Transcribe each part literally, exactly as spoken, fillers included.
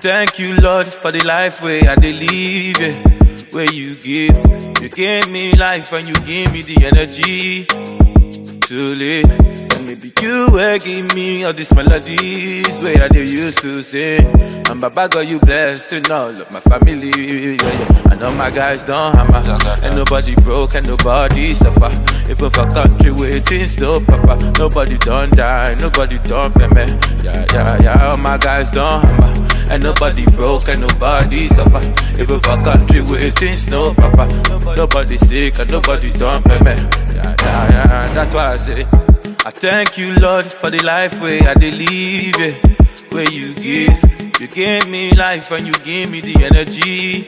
thank you, Lord, for the life where I dey live, yeah. Where you give, you gave me life and you give me the energy to live. And maybe you will give me all these melodies where I dey used to sing. And Baba God, you blessing all of my family, yeah, yeah. I know my guys don't hammer, and nobody broke and nobody suffer. Even for country where things no papa, nobody don't die, nobody don't pay me. Yeah, yeah, yeah, all my guys don't hammer, and nobody broke and nobody suffer. Even for country where things no papa, nobody sick and nobody don't pay me. Yeah, yeah, yeah, that's why I say I thank you, Lord, for the life where I dey live, yeah. Where you give, you gave me life and you give me the energy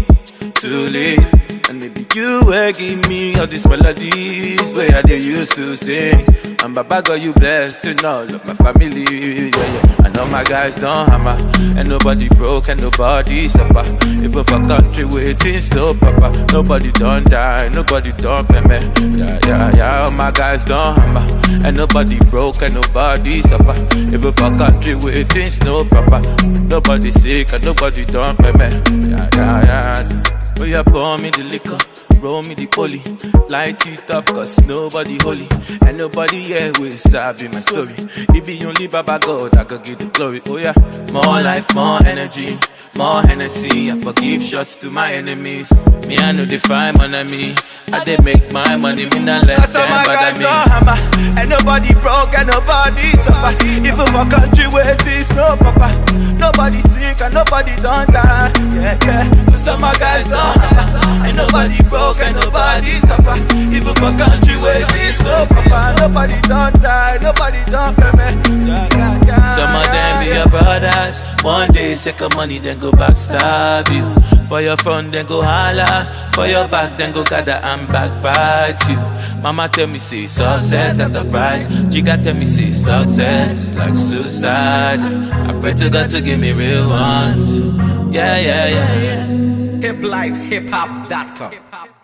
to live. And maybe you will give me all these melodies where I dey used to sing. And Baba God, you blessing all of my family, yeah, yeah. I know my guys don't hammer, and nobody broke and nobody suffer. Even for country where things no papa, nobody don't die, nobody don't pay me. Yeah, yeah, yeah, all my guys don't hammer, and nobody broke and nobody suffer. Even for country where things no papa, nobody sick and nobody don't pay me. Yeah, yeah, yeah. Oh, yeah, pour me the liquor, roll me the poly, light it up, cause nobody holy, and nobody here will sabi my story. It be only Baba God I could give the glory. Oh yeah, more life, more energy, more Hennessy. I forgive shots to my enemies. Me, I know they find money me. I they make my money, me not let them bother me. No hammer, and nobody broke and nobody suffer. Even for country where it is no papa, nobody sick and nobody don't die. Yeah, yeah, cause some my guys don't hammer, and nobody broke and nobody suffer. Even for country where it is no papa, nobody don't die, nobody don't pay me. Yeah, yeah, yeah, some of them be your brothers. One day sick of money, then go backstab you. For your front, then go holla. For your back, then go gather and backbite you. Mama tell me say success got the price. Chica tell me say success is like suicide. I pray to God to give me real ones. Yeah, yeah, yeah, yeah. hip life hip hop dot com